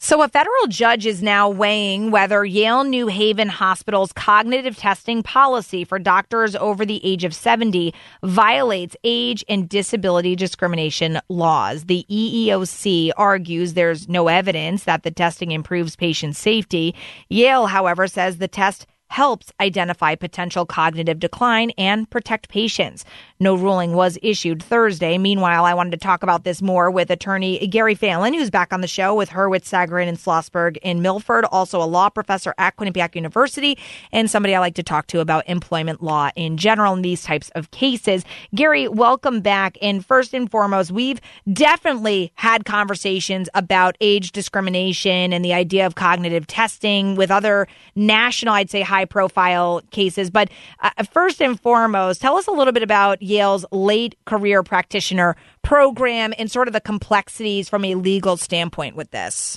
So a federal judge is now weighing whether Yale New Haven Hospital's cognitive testing policy for doctors over the age of 70 violates age and disability discrimination laws. The EEOC argues there's no evidence that the testing improves patient safety. Yale, however, says the test helps identify potential cognitive decline and protect patients. No ruling was issued Thursday. Meanwhile, I wanted to talk about this more with attorney Gary Phelan, who's back on the show with Hurwitz, Sagarin, and Schlossberg in Milford, also a law professor at Quinnipiac University, and somebody I like to talk to about employment law in general in these types of cases. Gary, welcome back. And first and foremost, we've definitely had conversations about age discrimination and the idea of cognitive testing with other national, I'd say, high-profile cases. But first and foremost, tell us a little bit about Yale's late career practitioner program and sort of the complexities from a legal standpoint with this.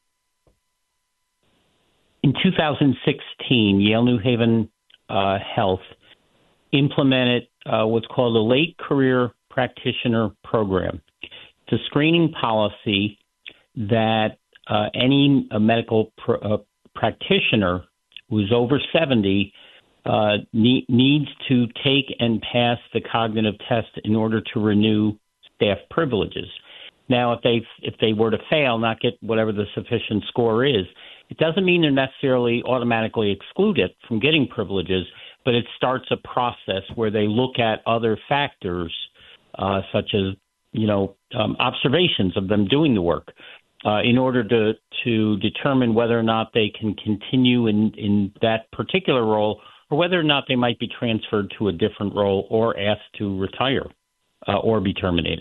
In 2016, Yale New Haven Health implemented what's called a late career practitioner program. It's a screening policy that any medical practitioner who's over 70 needs to take and pass the cognitive test in order to renew staff privileges. Now, if they were to fail, not get whatever the sufficient score is, it doesn't mean they're necessarily automatically excluded from getting privileges, but it starts a process where they look at other factors, such as observations of them doing the work, in order to determine whether or not they can continue in that particular role, or whether or not they might be transferred to a different role or asked to retire or be terminated.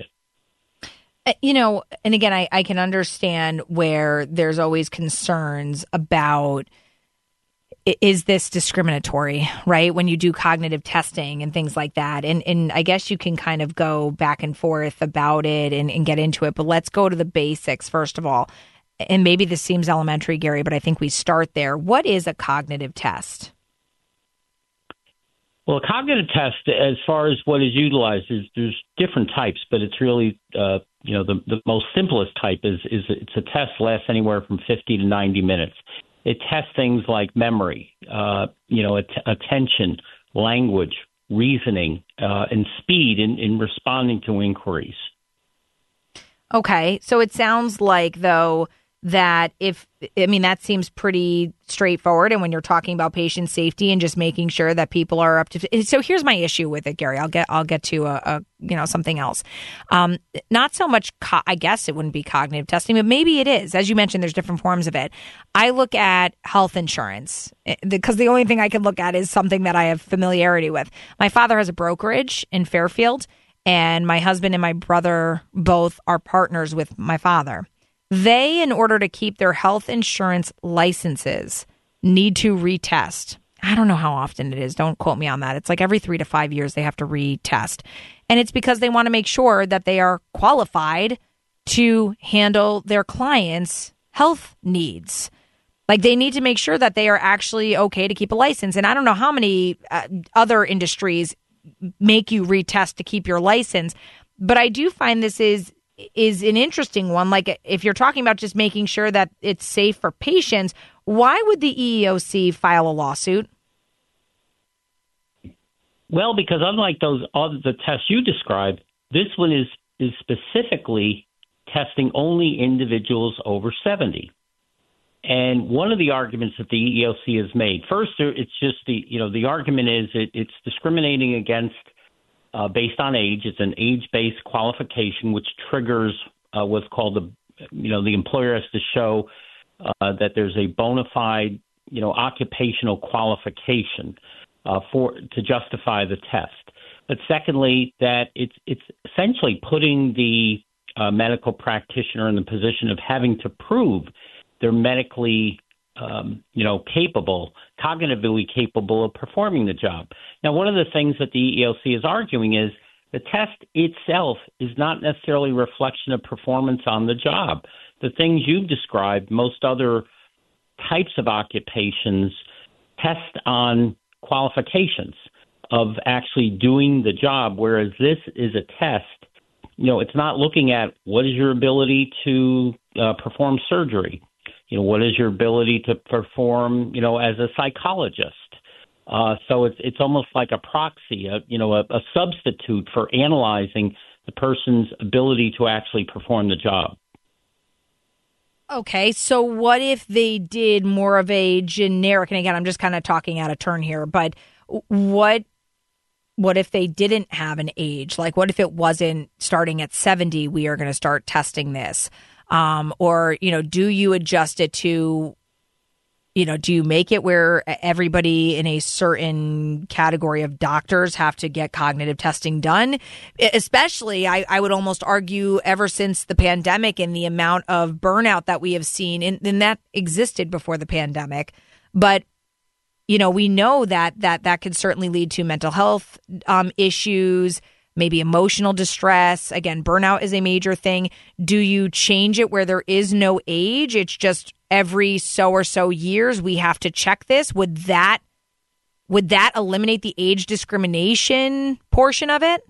And again, I can understand where there's always concerns about, is this discriminatory, right? When you do cognitive testing and things like that. And I guess you can kind of go back and forth about it and get into it. But let's go to the basics, first of all. And maybe this seems elementary, Gary, but I think we start there. What is a cognitive test? Well, a cognitive test, as far as what is utilized, there's different types, but it's really, the most simplest type is it's a test lasts anywhere from 50 to 90 minutes. It tests things like memory, attention, language, reasoning, and speed in responding to inquiries. Okay, so it sounds like, though, that that seems pretty straightforward. And when you're talking about patient safety and just making sure that people are up to, so here's my issue with it, Gary. I'll get to something else. Not so much. I guess it wouldn't be cognitive testing, but maybe it is. As you mentioned, there's different forms of it. I look at health insurance because the only thing I can look at is something that I have familiarity with. My father has a brokerage in Fairfield, and my husband and my brother both are partners with my father. They, in order to keep their health insurance licenses, need to retest. I don't know how often it is. Don't quote me on that. It's like every 3 to 5 years they have to retest. And it's because they want to make sure that they are qualified to handle their clients' health needs. Like, they need to make sure that they are actually okay to keep a license. And I don't know how many other industries make you retest to keep your license. But I do find this is an interesting one. Like, if you're talking about just making sure that it's safe for patients, why would the EEOC file a lawsuit? Well, because unlike the tests you described, this one is specifically testing only individuals over 70. And one of the arguments that the EEOC has made, first, it's just the argument is it's discriminating against based on age. It's an age-based qualification, which triggers what's called the employer has to show that there's a bona fide, occupational qualification to justify the test. But secondly, that it's essentially putting the medical practitioner in the position of having to prove they're medically capable, cognitively capable of performing the job. Now, one of the things that the EEOC is arguing is the test itself is not necessarily a reflection of performance on the job. The things you've described, most other types of occupations test on qualifications of actually doing the job, whereas this is a test. It's not looking at what is your ability to perform surgery, what is your ability to perform, as a psychologist? So it's almost like a proxy, a substitute for analyzing the person's ability to actually perform the job. Okay, so what if they did more of a generic, and again, I'm just kind of talking out of turn here, but what if they didn't have an age? Like, what if it wasn't starting at 70, we are going to start testing this? Or, do you adjust it to, do you make it where everybody in a certain category of doctors have to get cognitive testing done? Especially, I would almost argue, ever since the pandemic and the amount of burnout that we have seen, and that existed before the pandemic. But, we know that could certainly lead to mental health issues, maybe emotional distress. Again, burnout is a major thing. Do you change it where there is no age? It's just every so or so years we have to check this. Would that eliminate the age discrimination portion of it?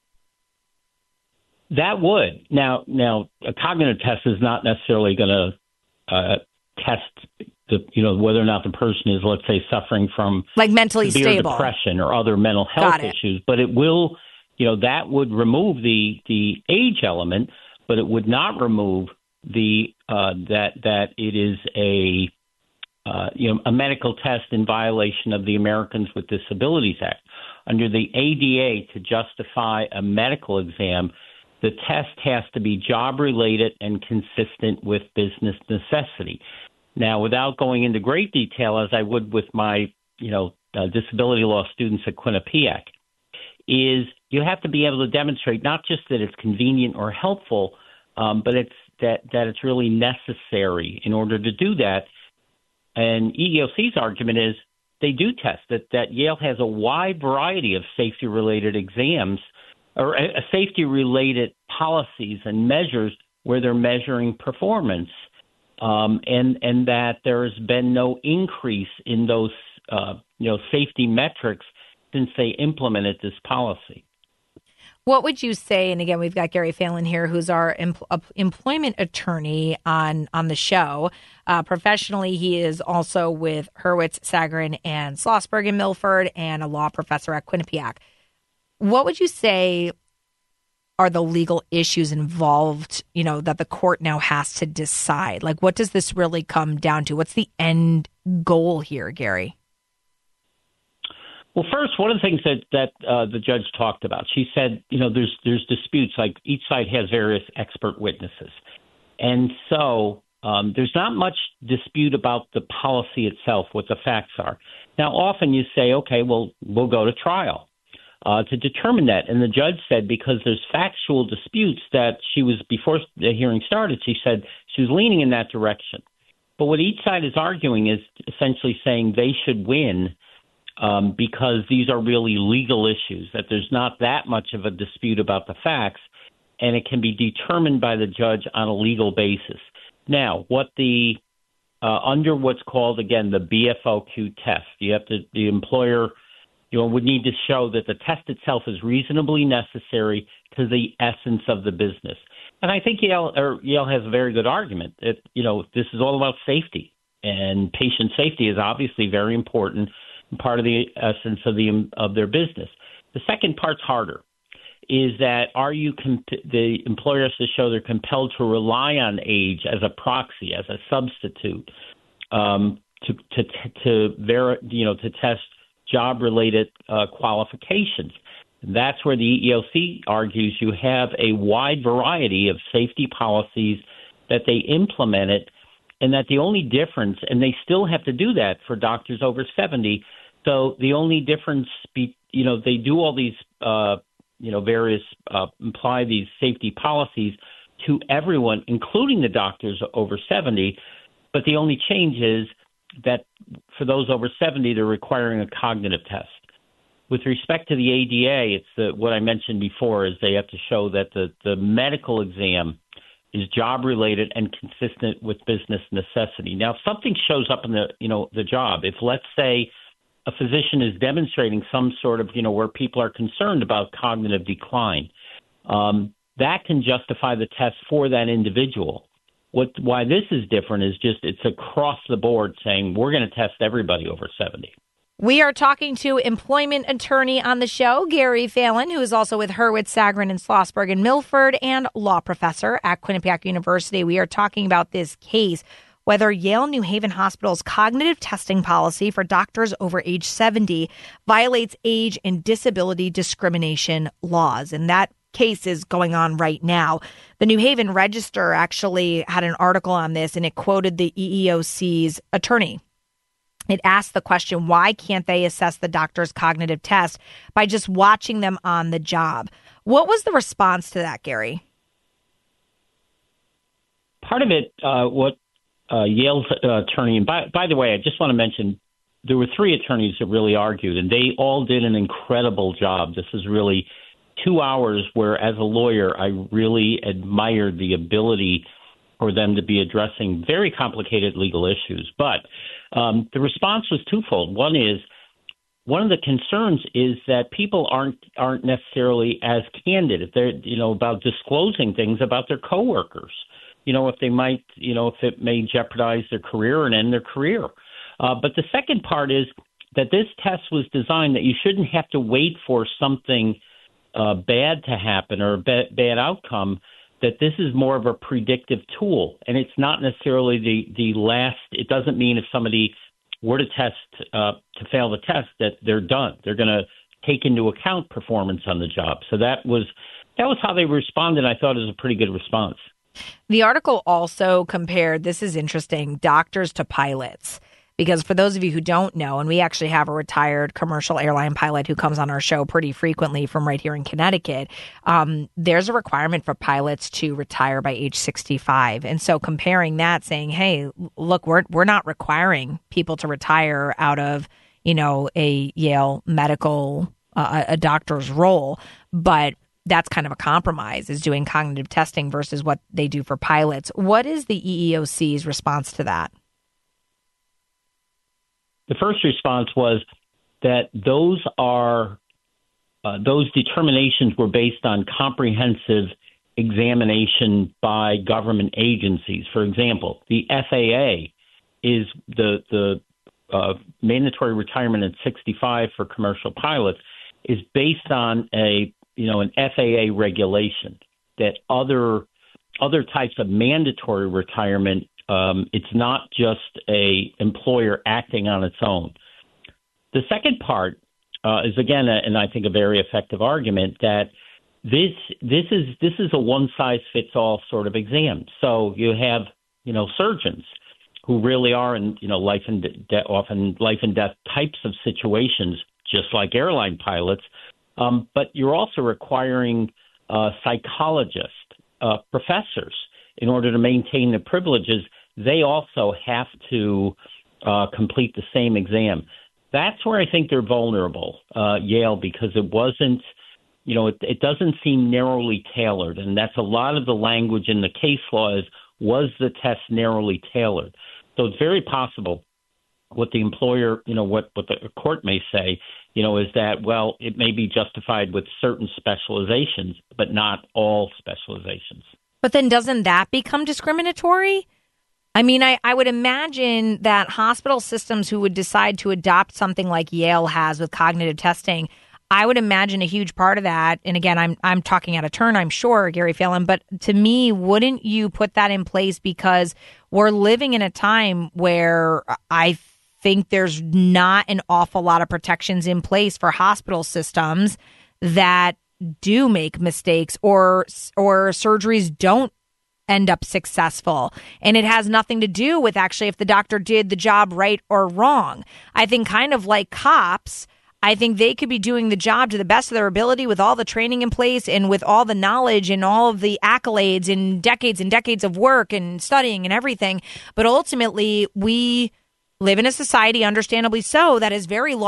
That would. Now a cognitive test is not necessarily going to test whether or not the person is, let's say, suffering from like mentally severe stable depression or other mental health issues, but it will. That would remove the age element, but it would not remove the that it is a medical test in violation of the Americans with Disabilities Act. Under the ADA, to justify a medical exam, the test has to be job related and consistent with business necessity. Now, without going into great detail, as I would with my disability law students at Quinnipiac, is you have to be able to demonstrate not just that it's convenient or helpful, but it's that it's really necessary in order to do that. And EEOC's argument is they do test that Yale has a wide variety of safety-related exams or safety-related policies and measures where they're measuring performance, and that there has been no increase in those safety metrics since they implemented this policy. What would you say? And again, we've got Gary Phelan here, who's our employment attorney on the show. Professionally, he is also with Hurwitz, Sagarin, and Schlossberg in Milford, and a law professor at Quinnipiac. What would you say are the legal issues involved, that the court now has to decide? Like, what does this really come down to? What's the end goal here, Gary? Well, first, one of the things that the judge talked about, she said, there's disputes, like each side has various expert witnesses. And so there's not much dispute about the policy itself, what the facts are. Now, often you say, okay, well, we'll go to trial to determine that. And the judge said, because there's factual disputes, that before the hearing started, she said she was leaning in that direction. But what each side is arguing is essentially saying they should win, because these are really legal issues, that there's not that much of a dispute about the facts, and it can be determined by the judge on a legal basis. Now, what under what's called, again, the BFOQ test, the employer would need to show that the test itself is reasonably necessary to the essence of the business. And I think Yale has a very good argument that, this is all about safety, and patient safety is obviously very important, part of the essence of their business. The second part's harder, is that the employer has to show they're compelled to rely on age as a proxy, as a substitute, to test job-related qualifications. That's where the EEOC argues you have a wide variety of safety policies that they implemented, and that the only difference, and they still have to do that for doctors over 70. So the only difference, they do all these, various apply these safety policies to everyone, including the doctors over 70. But the only change is that for those over 70, they're requiring a cognitive test. With respect to the ADA, it's what I mentioned before, is they have to show that the medical exam is job-related and consistent with business necessity. Now, if something shows up in the job, if, let's say, a physician is demonstrating some sort of, where people are concerned about cognitive decline, that can justify the test for that individual. Why this is different is just it's across the board saying we're going to test everybody over 70. We are talking to employment attorney on the show, Gary Phelan, who is also with Hurwitz, Sagarin, and Schlossberg and Milford, and law professor at Quinnipiac University. We are talking about this case, whether Yale New Haven Hospital's cognitive testing policy for doctors over age 70 violates age and disability discrimination laws. And that case is going on right now. The New Haven Register actually had an article on this, and it quoted the EEOC's attorney. It asked the question, why can't they assess the doctor's cognitive test by just watching them on the job? What was the response to that, Gary? Part of it, what Yale's attorney, and by the way, I just want to mention, there were 3 attorneys that really argued, and they all did an incredible job. This is really 2 hours where, as a lawyer, I really admired the ability for them to be addressing very complicated legal issues. But the response was twofold. One of the concerns is that people aren't necessarily as candid if they're, about disclosing things about their coworkers. If they might, if it may jeopardize their career and end their career. But the second part is that this test was designed that you shouldn't have to wait for something bad to happen or a bad outcome, that this is more of a predictive tool. And it's not necessarily the last. It doesn't mean if somebody were to fail the test that they're done. They're going to take into account performance on the job. So that was how they responded. I thought it was a pretty good response. The article also compared, this is interesting, doctors to pilots. Because for those of you who don't know, and we actually have a retired commercial airline pilot who comes on our show pretty frequently from right here in Connecticut, there's a requirement for pilots to retire by age 65. And so comparing that, saying, hey, look, we're not requiring people to retire out of, a Yale medical, a doctor's role, but that's kind of a compromise, is doing cognitive testing versus what they do for pilots. What is the EEOC's response to that? The first response was that those determinations were based on comprehensive examination by government agencies. For example, the FAA is the mandatory retirement at 65 for commercial pilots is based on an FAA regulation that other types of mandatory retirement. It's not just a employer acting on its own. The second part is again, and I think a very effective argument that this is a one size fits all sort of exam. So you have surgeons who really are in often life and death types of situations, just like airline pilots. But you're also requiring psychologists, professors, in order to maintain the privileges. They also have to complete the same exam. That's where I think they're vulnerable, Yale, because it wasn't, it doesn't seem narrowly tailored. And that's a lot of the language in the case law is, was the test narrowly tailored? So it's very possible what the employer, what the court may say, is that, well, it may be justified with certain specializations, but not all specializations. But then doesn't that become discriminatory? I mean, I would imagine that hospital systems who would decide to adopt something like Yale has with cognitive testing, I would imagine a huge part of that, and again, I'm talking out of turn, I'm sure, Gary Phelan, but to me, wouldn't you put that in place because we're living in a time where I think there's not an awful lot of protections in place for hospital systems that do make mistakes or surgeries don't end up successful. And it has nothing to do with actually if the doctor did the job right or wrong. I think kind of like cops, I think they could be doing the job to the best of their ability with all the training in place and with all the knowledge and all of the accolades and decades of work and studying and everything. But ultimately, we live in a society, understandably so, that is very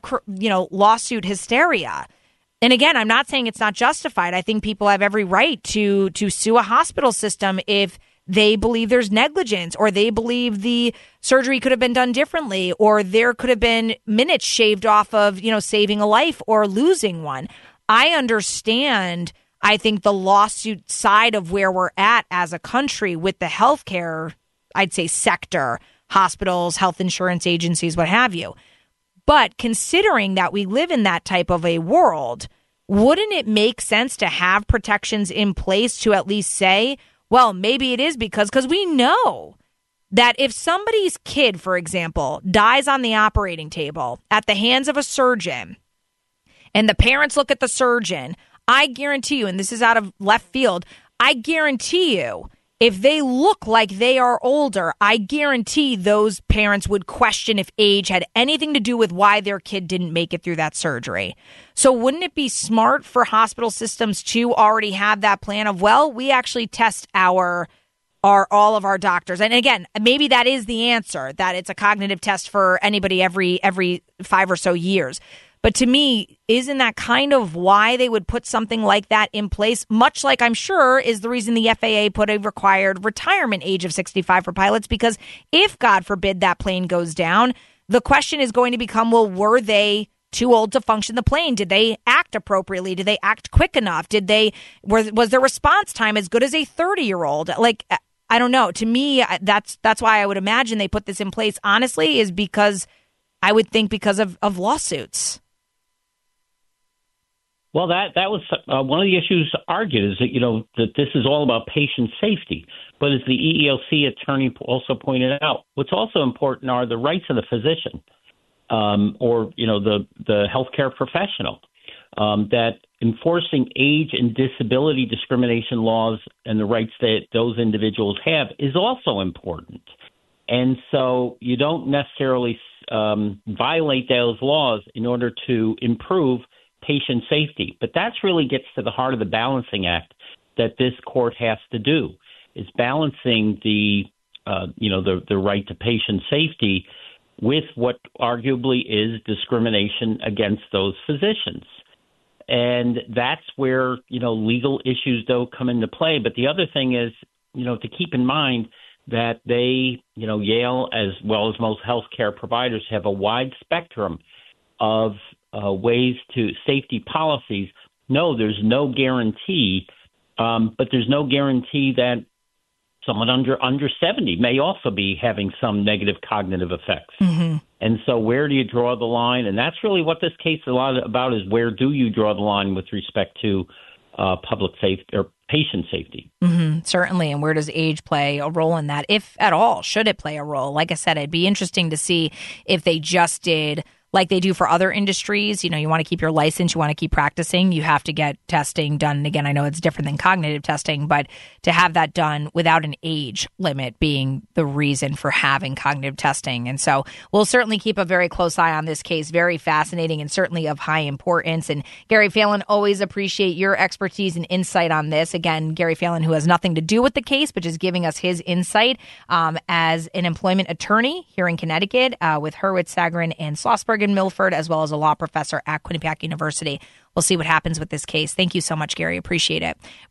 lawsuit hysteria. And again, I'm not saying it's not justified. I think people have every right to sue a hospital system if they believe there's negligence or they believe the surgery could have been done differently or there could have been minutes shaved off of, saving a life or losing one. I understand I think the lawsuit side of where we're at as a country with the healthcare, I'd say, sector, hospitals, health insurance agencies, what have you. But considering that we live in that type of a world, wouldn't it make sense to have protections in place to at least say, well, maybe it is because we know that if somebody's kid, for example, dies on the operating table at the hands of a surgeon and the parents look at the surgeon, I guarantee you, and this is out of left field, I guarantee you, if they look like they are older, I guarantee those parents would question if age had anything to do with why their kid didn't make it through that surgery. So wouldn't it be smart for hospital systems to already have that plan of, well, we actually test all of our doctors. And again, maybe that is the answer, that it's a cognitive test for anybody every 5 or so years. But to me, isn't that kind of why they would put something like that in place? Much like I'm sure is the reason the FAA put a required retirement age of 65 for pilots, because if, God forbid, that plane goes down, the question is going to become, well, were they too old to function the plane? Did they act appropriately? Did they act quick enough? Was their response time as good as a 30-year-old? Like, I don't know. To me, that's why I would imagine they put this in place, honestly, is because I would think because of lawsuits. Well, that was one of the issues argued, is that, that this is all about patient safety. But as the EEOC attorney also pointed out, what's also important are the rights of the physician or the healthcare professional, that enforcing age and disability discrimination laws and the rights that those individuals have is also important. And so you don't necessarily violate those laws in order to improve patient safety. But that's really gets to the heart of the balancing act that this court has to do, is balancing the right to patient safety with what arguably is discrimination against those physicians. And that's where, legal issues, though, come into play. But the other thing is, to keep in mind that they, Yale, as well as most healthcare providers, have a wide spectrum of ways to safety policies. No, there's no guarantee, but there's no guarantee that someone under 70 may also be having some negative cognitive effects. Mm-hmm. And so where do you draw the line? And that's really what this case is a lot about, is where do you draw the line with respect to public safety or patient safety? Mm-hmm, certainly. And where does age play a role in that, if at all? Should it play a role? Like I said, it'd be interesting to see if they just did like they do for other industries. You want to keep your license, you want to keep practicing, you have to get testing done. And again, I know it's different than cognitive testing, but to have that done without an age limit being the reason for having cognitive testing. And so we'll certainly keep a very close eye on this case. Very fascinating and certainly of high importance. And Gary Phelan, always appreciate your expertise and insight on this. Again, Gary Phelan, who has nothing to do with the case, but just giving us his insight as an employment attorney here in Connecticut with Hurwitz, Sagarin, and Schlossberg and Milford, as well as a law professor at Quinnipiac University. We'll see what happens with this case. Thank you so much, Gary. Appreciate it.